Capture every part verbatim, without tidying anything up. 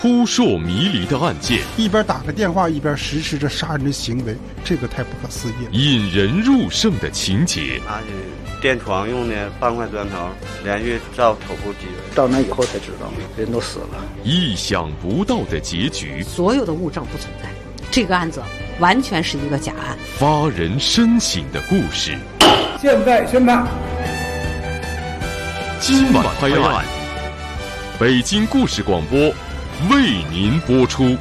扑朔迷离的案件， 一边打个电话一边实施着杀人的行为，这个太不可思议了。 引人入胜的情节， 拿起电床用的半块砖头连续照头部击人， 到那以后才知道人都死了。 意想不到的结局， 所有的物证不存在，这个案子完全是一个假案， 发人深省的故事。 现在宣判， 今晚拍案，北京故事广播为您播出。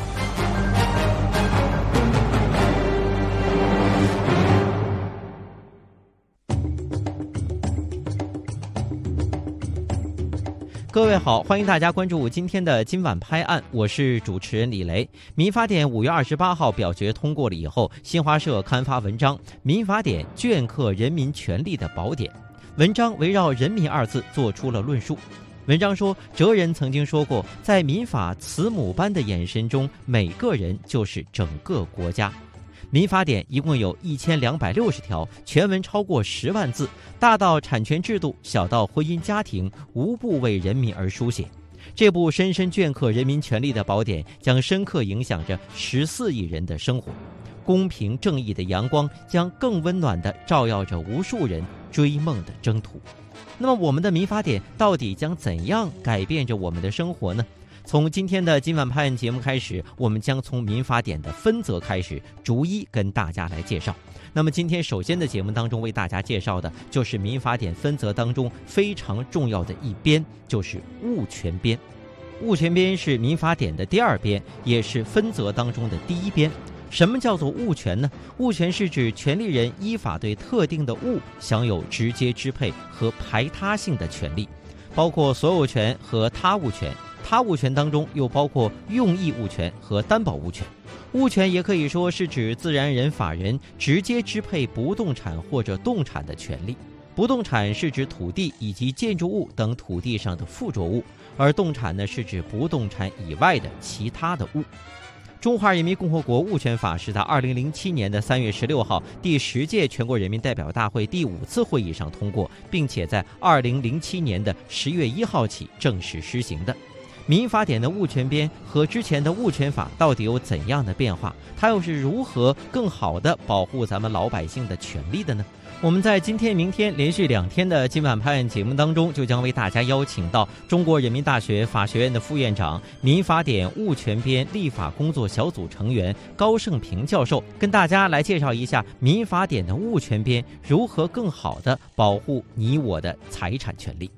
各位好，欢迎大家关注今天的今晚拍案，我是主持人李雷。民法典五月二十八号表决通过了以后，新华社刊发文章《民法典镌刻人民权利的宝典》。文章围绕人民二字做出了论述。文章说，哲人曾经说过，在民法慈母般的眼神中，每个人就是整个国家。民法典一共有一千两百六十条，全文超过十万字，大到产权制度，小到婚姻家庭，无不为人民而书写。这部深深镌刻人民权利的宝典，将深刻影响着十四亿人的生活。公平正义的阳光将更温暖地照耀着无数人追梦的征途。那么我们的民法典到底将怎样改变着我们的生活呢？从今天的今晚拍案节目开始，我们将从民法典的分则开始，逐一跟大家来介绍。那么今天首先的节目当中为大家介绍的就是民法典分则当中非常重要的一编，就是物权编。物权编是民法典的第二编，也是分则当中的第一编。什么叫做物权呢？物权是指权利人依法对特定的物享有直接支配和排他性的权利，包括所有权和他物权。他物权当中又包括用益物权和担保物权。物权也可以说是指自然人、法人直接支配不动产或者动产的权利。不动产是指土地以及建筑物等土地上的附着物，而动产呢是指不动产以外的其他的物。中华人民共和国物权法是在二零零七年的三月十六号第十届全国人民代表大会第五次会议上通过，并且在二零零七年的十月一号起正式施行的。民法典的物权编和之前的物权法到底有怎样的变化？它又是如何更好地保护咱们老百姓的权利的呢？我们在今天、明天连续两天的今晚拍案节目当中，就将为大家邀请到中国人民大学法学院的副院长、民法典物权编立法工作小组成员高盛平教授，跟大家来介绍一下民法典的物权编如何更好地保护你我的财产权利。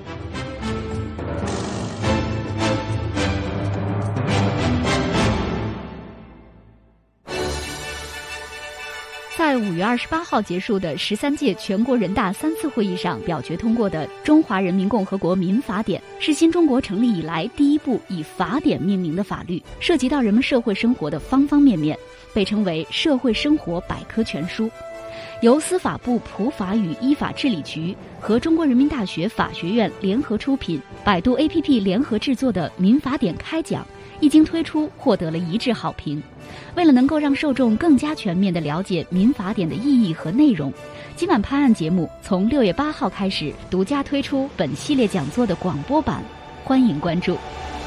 在五月二十八号结束的十三届全国人大三次会议上表决通过的《中华人民共和国民法典》，是新中国成立以来第一部以法典命名的法律，涉及到人们社会生活的方方面面，被称为社会生活百科全书。由司法部普法与依法治理局和中国人民大学法学院联合出品，百度 A P P 联合制作的《民法典开讲》一经推出，获得了一致好评。为了能够让受众更加全面地了解民法典的意义和内容，今晚拍案节目从六月八号开始独家推出本系列讲座的广播版，欢迎关注。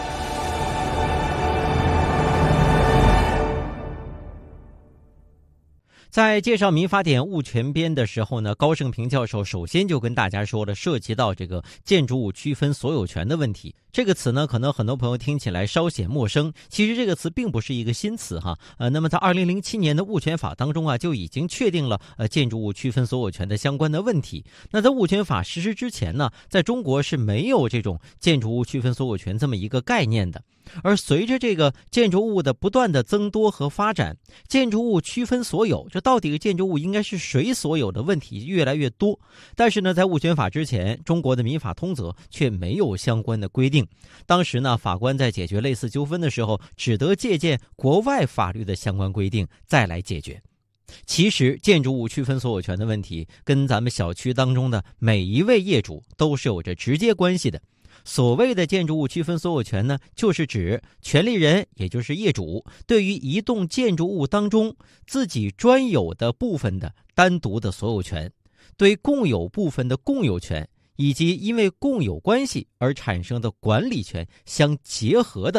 在介绍民法典物权编的时候呢，高盛平教授首先就跟大家说了涉及到这个建筑物区分所有权的问题。这个词呢，可能很多朋友听起来稍显陌生，其实这个词并不是一个新词哈。呃，那么在二零零七年的物权法当中啊，就已经确定了呃建筑物区分所有权的相关的问题。那在物权法实施之前呢，在中国是没有这种建筑物区分所有权这么一个概念的。而随着这个建筑物的不断的增多和发展，建筑物区分所有，这到底建筑物应该是谁所有的问题越来越多。但是呢，在物权法之前，中国的民法通则却没有相关的规定。当时呢，法官在解决类似纠纷的时候，只得借鉴国外法律的相关规定再来解决。其实建筑物区分所有权的问题跟咱们小区当中的每一位业主都是有着直接关系的。所谓的建筑物区分所有权呢，就是指权利人也就是业主对于一栋建筑物当中自己专有的部分的单独的所有权，对共有部分的共有权，以及因为共有关系而产生的管理权相结合的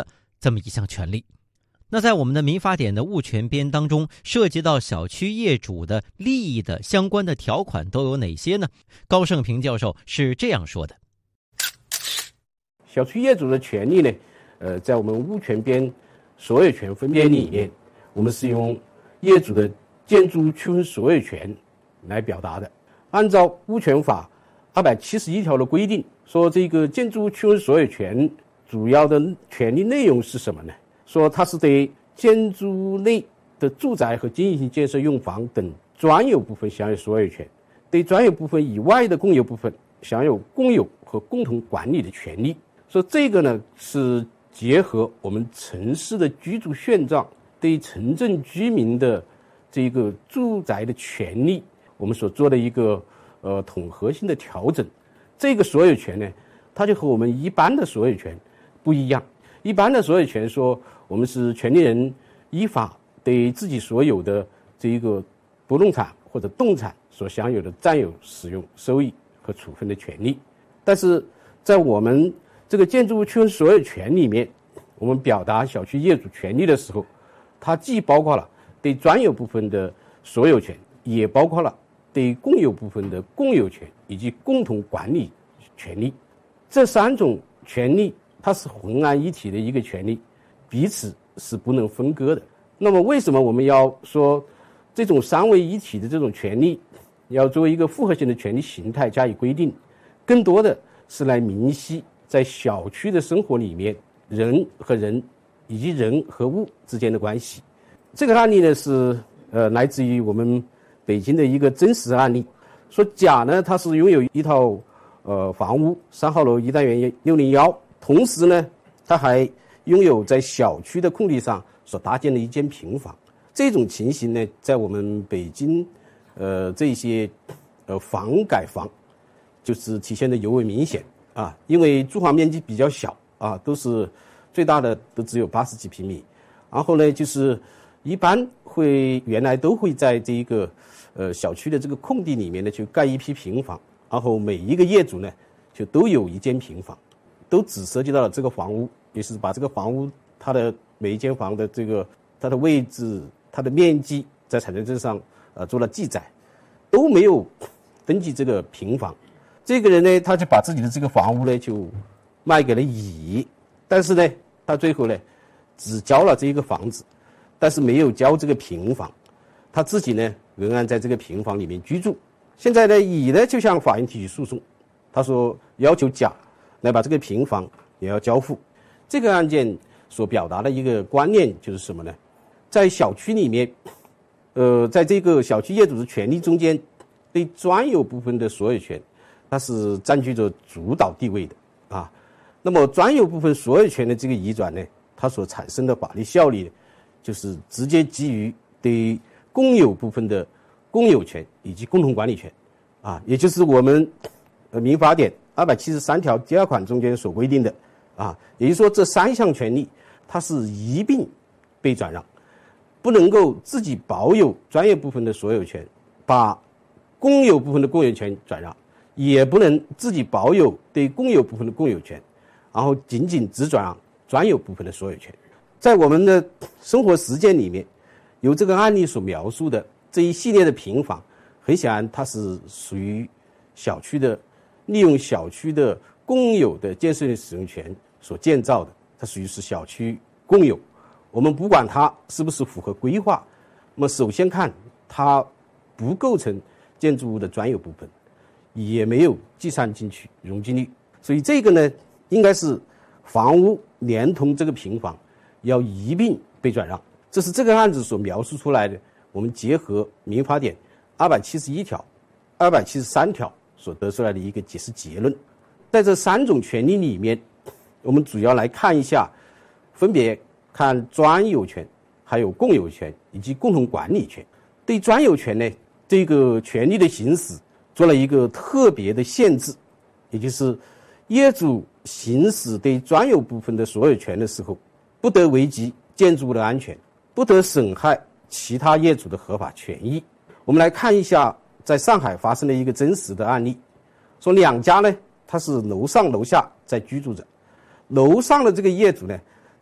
这么一项权利。那在我们的民法典的物权编当中，涉及到小区业主的利益的相关的条款都有哪些呢？高胜平教授是这样说的： 小区业主的权利呢，呃，在我们物权编所有权分编里面，我们是用业主的建筑区分所有权来表达的。按照物权法二百七十一条的规定，说这个建筑区分所有权主要的权利内容是什么呢？说它是对建筑内的住宅和经营性建设用房等专有部分享有所有权，对专有部分以外的共有部分享有共有和共同管理的权利。说这个呢是结合我们城市的居住现状对城镇居民的这个住宅的权利，我们所做的一个呃统合性的调整。这个所有权呢，它就和我们一般的所有权不一样。一般的所有权说，我们是权利人依法对自己所有的这一个不动产或者动产所享有的占有、使用、收益和处分的权利。但是在我们这个建筑物区分所有权里面，我们表达小区业主权利的时候，它既包括了对专有部分的所有权，也包括了对共有部分的共有权以及共同管理权利。这三种权利它是浑然一体的一个权利，彼此是不能分割的。那么为什么我们要说这种三位一体的这种权利要作为一个复合性的权利形态加以规定？更多的是来明晰在小区的生活里面人和人以及人和物之间的关系。这个案例呢是呃来自于我们北京的一个真实案例。说甲呢他是拥有一套呃房屋，三号楼一单元六零一，同时呢他还拥有在小区的空地上所搭建的一间平房。这种情形呢在我们北京呃这些呃房改房就是体现的尤为明显啊，因为住房面积比较小啊，都是最大的都只有八十几平米。然后呢就是一般会原来都会在这一个呃小区的这个空地里面呢就盖一批平房，然后每一个业主呢就都有一间平房，都只涉及到了这个房屋，也是把这个房屋它的每一间房的这个它的位置、它的面积在产权证上呃做了记载，都没有登记这个平房。这个人呢他就把自己的这个房屋呢就卖给了乙，但是呢他最后呢只交了这一个房子，但是没有交这个平房，他自己呢仍然在这个平房里面居住。现在呢乙呢就向法院提起诉讼，他说要求甲来把这个平房也要交付。这个案件所表达的一个观念就是什么呢？在小区里面呃，在这个小区业主的权利中间，对专有部分的所有权它是占据着主导地位的啊。那么专有部分所有权的这个移转呢，它所产生的法律效力就是直接基于对共有部分的共有权以及共同管理权啊，也就是我们呃民法典二百七十三条第二款中间所规定的啊，也就是说这三项权利它是一并被转让，不能够自己保有专业部分的所有权，把共有部分的共有权转让，也不能自己保有对共有部分的共有权，然后仅仅只转让专有部分的所有权。在我们的生活实践里面，由这个案例所描述的这一系列的平房，很显然它是属于小区的利用小区的共有的建设性使用权所建造的，它属于是小区共有。我们不管它是不是符合规划，那么首先看它不构成建筑物的专有部分，也没有计算进去容积率，所以这个呢应该是房屋连同这个平房要一并被转让。这是这个案子所描述出来的，我们结合民法典二百七十一条、二百七十三条所得出来的一个解释结论。在这三种权利里面，我们主要来看一下，分别看专有权、还有共有权以及共同管理权。对专有权呢，这个权利的行使做了一个特别的限制，也就是业主行使对专有部分的所有权的时候，不得危及建筑物的安全，不得损害其他业主的合法权益。我们来看一下在上海发生的一个真实的案例，说两家呢，他是楼上楼下在居住着，楼上的这个业主呢，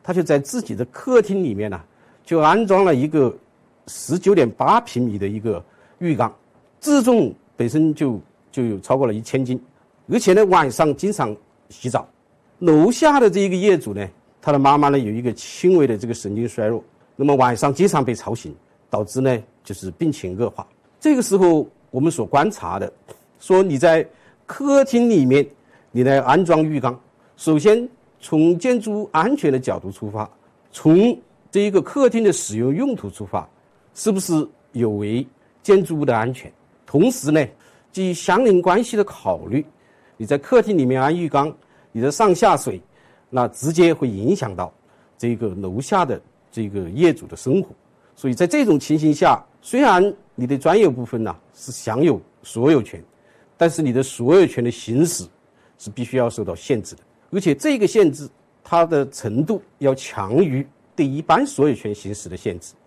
他就在自己的客厅里面呢、啊，就安装了一个十九点八平米的一个浴缸，自重本身就就有超过了一千斤，而且呢晚上经常洗澡。楼下的这一个业主呢，他的妈妈呢有一个轻微的这个神经衰弱，那么晚上经常被吵醒，导致呢就是病情恶化。这个时候我们所观察的，说你在客厅里面你来安装浴缸，首先从建筑安全的角度出发，从这一个客厅的使用用途出发，是不是有违建筑物的安全？同时呢，基于相邻关系的考虑，你在客厅里面安浴缸，你的上下水，那直接会影响到这个楼下的这个业主的生活。所以在这种情形下，虽然你的专有部分呢、啊、是享有所有权，但是你的所有权的行使是必须要受到限制的，而且这个限制它的程度要强于对一般所有权行使的限制。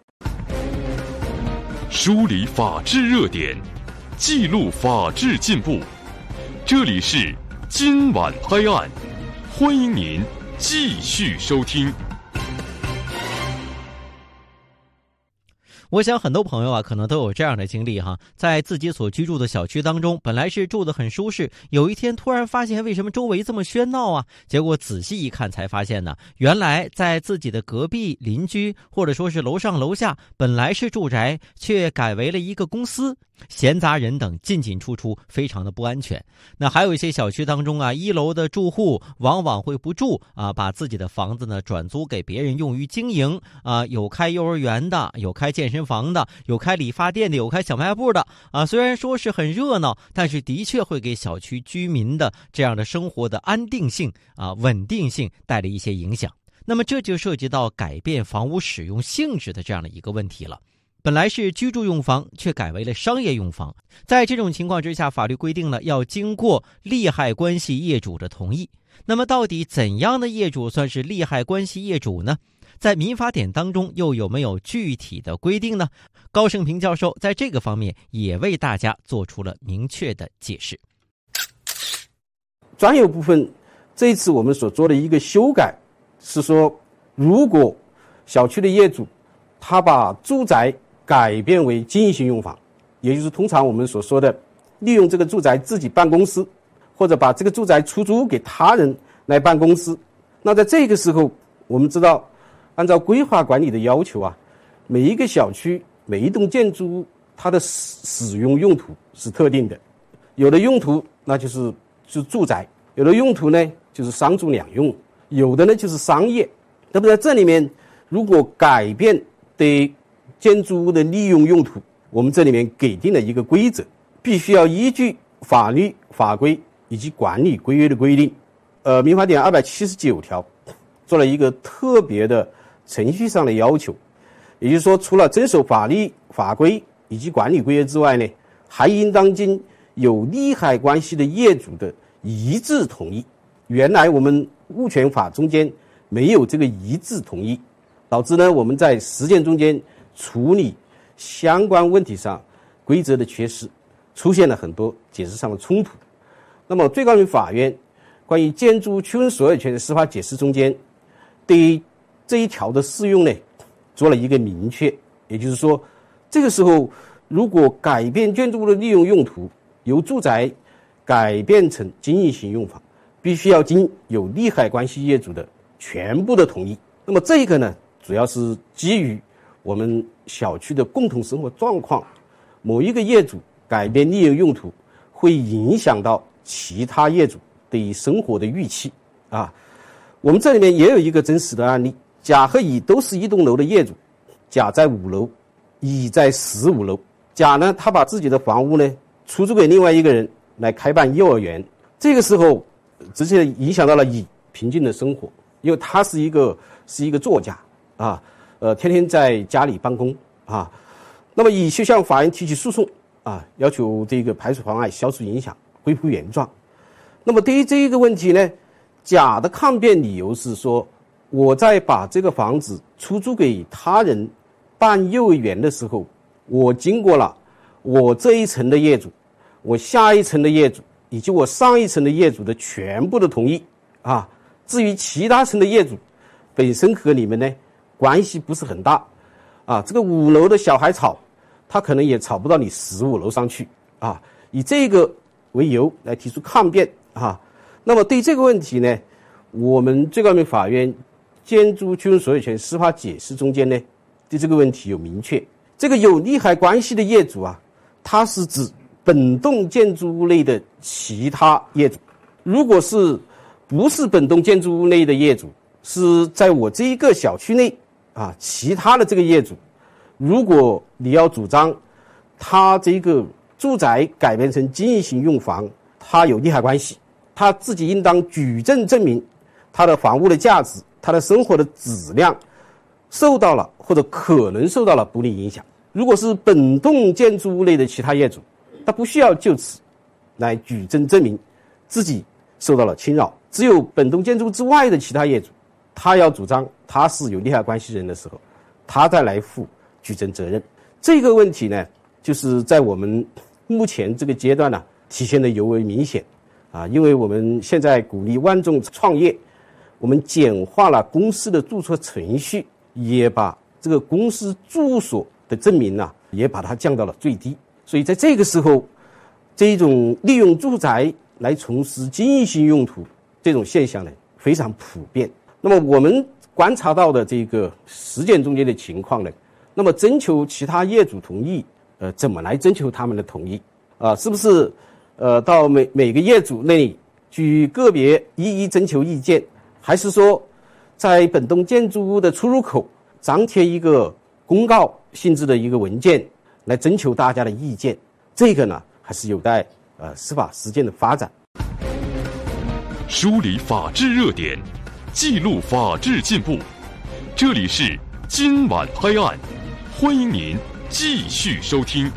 梳理法治热点，记录法治进步，这里是今晚拍案，欢迎您继续收听。 我想很多朋友啊，可能都有这样的经历哈，在自己所居住的小区当中，本来是住得很舒适，有一天突然发现为什么周围这么喧闹啊？结果仔细一看才发现呢，原来在自己的隔壁邻居或者说是楼上楼下，本来是住宅，却改为了一个公司，闲杂人等进进出出，非常的不安全。那还有一些小区当中啊，一楼的住户往往会不住啊，把自己的房子呢转租给别人用于经营啊，有开幼儿园的，有开健身房的，有开理发店的，有开小卖部的啊。虽然说是很热闹，但是的确会给小区居民的这样的生活的安定性啊、稳定性带来一些影响。那么这就涉及到改变房屋使用性质的这样的一个问题了。本来是居住用房，却改为了商业用房。在这种情况之下，法律规定了要经过利害关系业主的同意。那么到底怎样的业主算是利害关系业主呢？在民法典当中又有没有具体的规定呢？高盛平教授在这个方面也为大家做出了明确的解释。 专有部分这一次我们所做的一个修改是说，如果小区的业主他把住宅改变为经营性用房，也就是通常我们所说的利用这个住宅自己办公司，或者把这个住宅出租给他人来办公司。那在这个时候，我们知道按照规划管理的要求啊，每一个小区每一栋建筑物它的使用用途是特定的，有的用途那就是就是住宅，有的用途呢就是商住两用，有的呢就是商业。那么在这里面，如果改变对建筑物的利用用途，我们这里面给定了一个规则，必须要依据法律法规以及管理规约的规定。呃，民法典二百七十九条做了一个特别的程序上的要求，也就是说，除了遵守法律法规以及管理规约之外呢，还应当经有利害关系的业主的一致同意。原来我们物权法中间没有这个一致同意，导致呢我们在实践中间处理相关问题上规则的缺失，出现了很多解释上的冲突。那么最高人民法院关于建筑物区分所有权的司法解释中间，对于这一条的适用呢做了一个明确，也就是说，这个时候如果改变建筑物的利用用途，由住宅改变成经营性用房，必须要经有利害关系业主的全部的同意。那么这个呢，主要是基于我们小区的共同生活状况，某一个业主改变利用用途，会影响到其他业主对于生活的预期啊。我们这里面也有一个真实的案例，甲和乙都是一栋楼的业主，甲在五楼，乙在十五楼。甲呢，他把自己的房屋呢出租给另外一个人来开办幼儿园，这个时候直接影响到了乙平静的生活，因为他是一个是一个作家啊，呃，天天在家里办公啊。那么乙就向法院提起诉讼啊，要求这个排除妨碍、消除影响、恢复原状。那么对于这一个问题呢，甲的抗辩理由是说，我在把这个房子出租给他人办幼儿园的时候，我经过了我这一层的业主、我下一层的业主以及我上一层的业主的全部的同意啊。至于其他层的业主， 本身和你们呢关系不是很大啊，这个五楼的小孩吵，他可能也吵不到你十五楼上去啊，以这个为由来提出抗辩啊。那么对这个问题呢，我们最高人民法院建筑居住所有权司法解释中间呢，对这个问题有明确，这个有利害关系的业主啊，它是指本栋建筑物内的其他业主。如果是不是本栋建筑物内的业主，是在我这一个小区内啊，其他的这个业主，如果你要主张他这个住宅改变成经营型用房，他有利害关系，他自己应当举证证明他的房屋的价值，他的生活的质量受到了或者可能受到了不利影响。如果是本栋建筑物内的其他业主，他不需要就此来举证证明自己受到了侵扰，只有本栋建筑之外的其他业主，他要主张他是有利害关系人的时候，他再来负举证责任。这个问题呢，就是在我们目前这个阶段呢，体现的尤为明显啊，因为我们现在鼓励万众创业，我们简化了公司的注册程序，也把这个公司住所的证明呢，也把它降到了最低。所以在这个时候，这种利用住宅来从事经营性用途这种现象呢，非常普遍。那么我们观察到的这个实践中间的情况呢，那么征求其他业主同意，呃，怎么来征求他们的同意啊？是不是呃到每每个业主那里去个别一一征求意见，还是说在本栋建筑物的出入口张贴一个公告性质的一个文件来征求大家的意见？这个呢，还是有待呃司法实践的发展。 梳理法治热点，记录法治进步。这里是今晚拍案，欢迎您继续收听。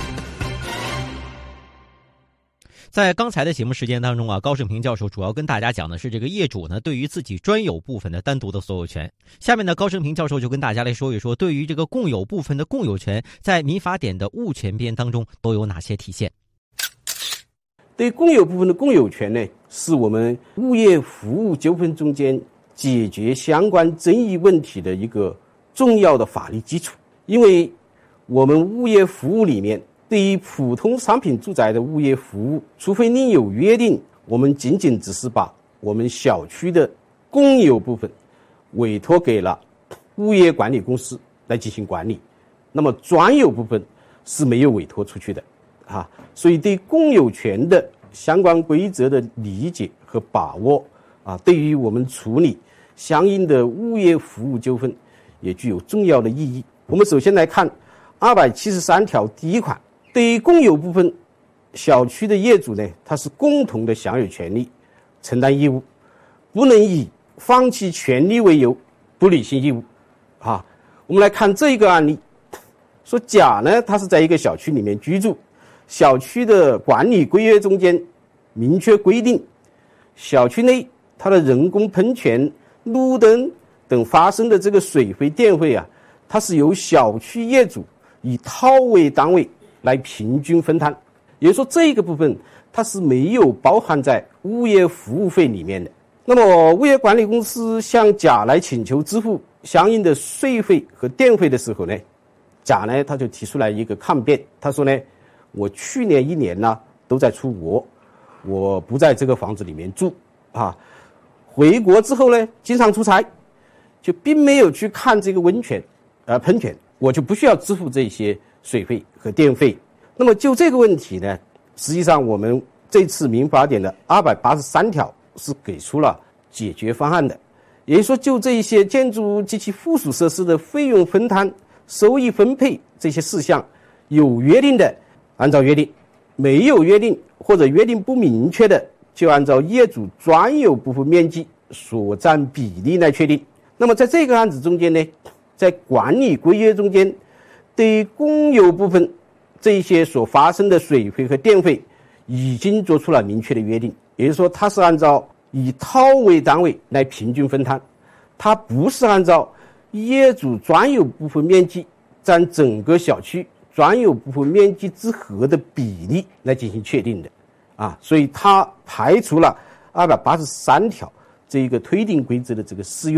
在刚才的节目时间当中啊，高盛平教授主要跟大家讲的是这个业主呢对于自己专有部分的单独的所有权。下面呢，高盛平教授就跟大家来说一说，对于这个共有部分的共有权，在民法典的物权编当中都有哪些体现。 对共有部分的共有权呢，是我们物业服务纠纷中间解决相关争议问题的一个重要的法律基础。因为我们物业服务里面，对于普通商品住宅的物业服务，除非另有约定，我们仅仅只是把我们小区的共有部分委托给了物业管理公司来进行管理，那么专有部分是没有委托出去的啊。所以对共有权的相关规则的理解和把握啊，对于我们处理相应的物业服务纠纷也具有重要的意义。我们首先来看二百七十三条第一款，对于共有部分小区的业主呢，他是共同的享有权利，承担义务，不能以放弃权利为由不履行义务啊。我们来看这个案例，说甲呢，他是在一个小区里面居住，小区的管理规约中间明确规定，小区内它的人工喷泉、路灯等发生的这个水费电费啊，它是由小区业主以套为单位来平均分摊，也就是说这个部分它是没有包含在物业服务费里面的。那么物业管理公司向甲来请求支付相应的税费和电费的时候呢，甲呢他就提出来一个抗辩，他说呢，我去年一年呢都在出国，我不在这个房子里面住啊，回国之后呢经常出差，就并没有去看这个温泉呃喷泉，我就不需要支付这些水费和电费。那么就这个问题呢，实际上我们这次民法典的二百八十三条是给出了解决方案的，也就是说就这一些建筑物及其附属设施的费用分摊、收益分配这些事项，有约定的按照约定，没有约定或者约定不明确的，就按照业主专有部分面积所占比例来确定。那么在这个案子中间呢，在管理规约中间，对于公有部分这些所发生的水费和电费已经做出了明确的约定，也就是说它是按照以套为单位来平均分摊，它不是按照业主专有部分面积占整个小区专有部分面积之和的比例来进行确定的啊，所以它排除了二百八十三条这一个推定规则的这个适用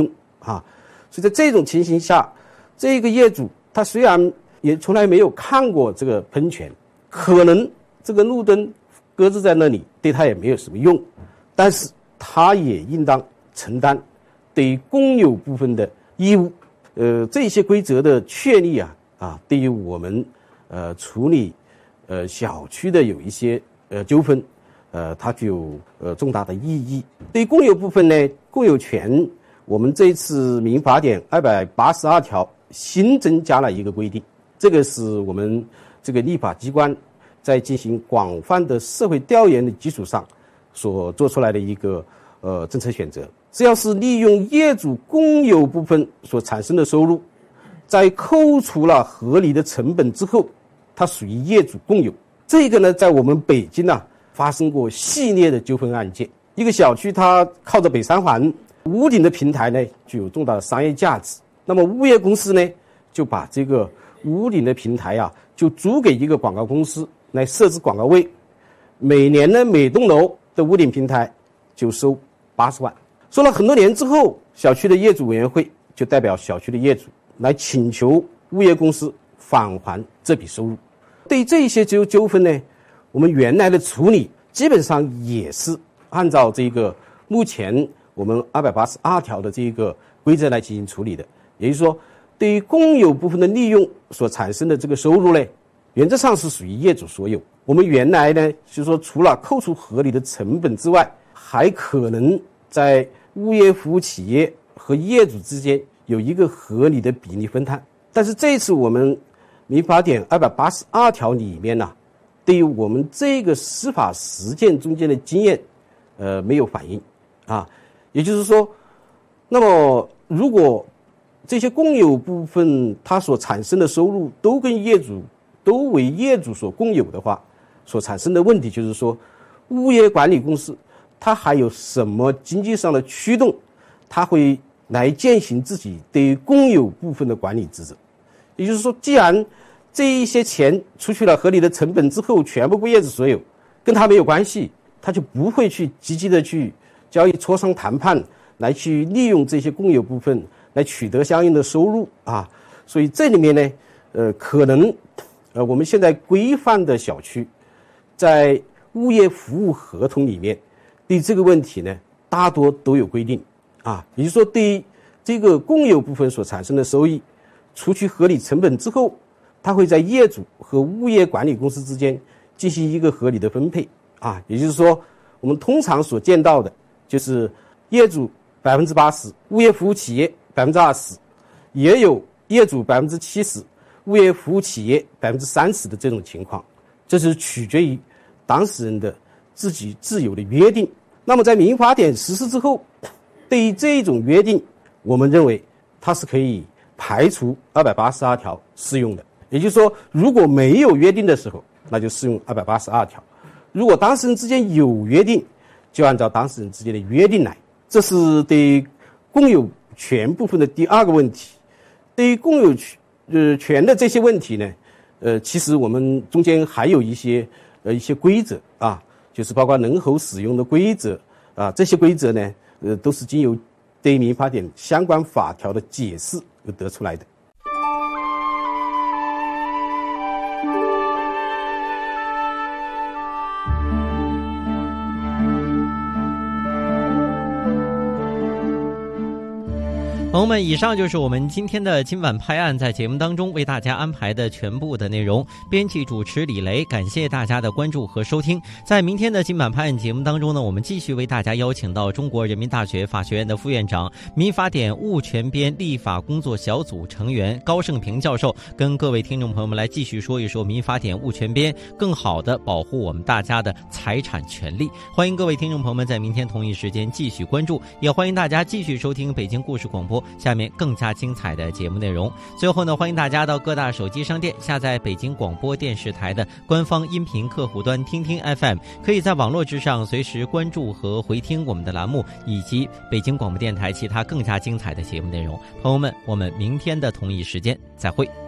啊。所以在这种情形下，这个业主他虽然也从来没有看过这个喷泉，可能这个路灯搁置在那里对他也没有什么用，但是他也应当承担对于公有部分的义务。呃，这些规则的确立啊啊，对于我们呃处理呃小区的有一些呃纠纷，呃，它具有呃重大的意义。对于公有部分呢，公有权，我们这一次民法典二百八十二条新增加了一个规定，这个是我们这个立法机关在进行广泛的社会调研的基础上所做出来的一个呃政策选择。只要是利用业主公有部分所产生的收入，在扣除了合理的成本之后，它属于业主共有。这个呢，在我们北京啊发生过系列的纠纷案件。一个小区它靠着北三环，屋顶的平台呢具有重大的商业价值，那么物业公司呢就把这个屋顶的平台啊就租给一个广告公司来设置广告位，每年呢每栋楼的屋顶平台就收八十万。说了很多年之后，小区的业主委员会就代表小区的业主来请求物业公司返还这笔收入。对于这一些纠纠纷呢，我们原来的处理基本上也是按照这个目前我们二百八十二条的这个规则来进行处理的。也就是说，对于公有部分的利用所产生的这个收入呢，原则上是属于业主所有。我们原来呢，就是说除了扣除合理的成本之外，还可能在物业服务企业和业主之间有一个合理的比例分摊。但是这次我们民法典二百八十二条里面呢、啊，对于我们这个司法实践中间的经验，呃，没有反映啊。也就是说，那么如果这些公有部分它所产生的收入都跟业主都为业主所共有的话，所产生的问题就是说，物业管理公司它还有什么经济上的驱动，它会来践行自己对于公有部分的管理职责。也就是说，既然这一些钱除去了合理的成本之后全部归业主所有，跟他没有关系，他就不会去积极的去交易磋商谈判来去利用这些公有部分来取得相应的收入啊。所以这里面呢，呃，可能呃我们现在规范的小区在物业服务合同里面对这个问题呢，大多都有规定啊。也就是说，对于这个公有部分所产生的收益，除去合理成本之后，它会在业主和物业管理公司之间进行一个合理的分配啊。也就是说，我们通常所见到的就是业主百分之八十，物业服务企业百分之二十，也有业主百分之七十，物业服务企业百分之三十的这种情况。这是取决于当事人的自己自有的约定。那么在民法典实施之后，对于这种约定，我们认为它是可以排除二百八十二条适用的。也就是说，如果没有约定的时候，那就适用二百八十二条；如果当事人之间有约定，就按照当事人之间的约定来。这是对于公有权部分的第二个问题。对于公有权呃权的这些问题呢，呃，其实我们中间还有一些呃一些规则啊，就是包括人口使用的规则啊，这些规则呢，呃，都是经由对于民法典相关法条的解释而得出来的。 朋友们，以上就是我们今天的今晚拍案在节目当中为大家安排的全部的内容。编辑主持李雷，感谢大家的关注和收听。在明天的今晚拍案节目当中呢，我们继续为大家邀请到中国人民大学法学院的副院长、民法典物权编立法工作小组成员高胜平教授，跟各位听众朋友们来继续说一说民法典物权编更好的保护我们大家的财产权利。欢迎各位听众朋友们在明天同一时间继续关注，也欢迎大家继续收听北京故事广播下面更加精彩的节目内容。最后呢，欢迎大家到各大手机商店下载北京广播电视台的官方音频客户端听听 F M， 可以在网络之上随时关注和回听我们的栏目，以及北京广播电台其他更加精彩的节目内容。朋友们，我们明天的同一时间再会。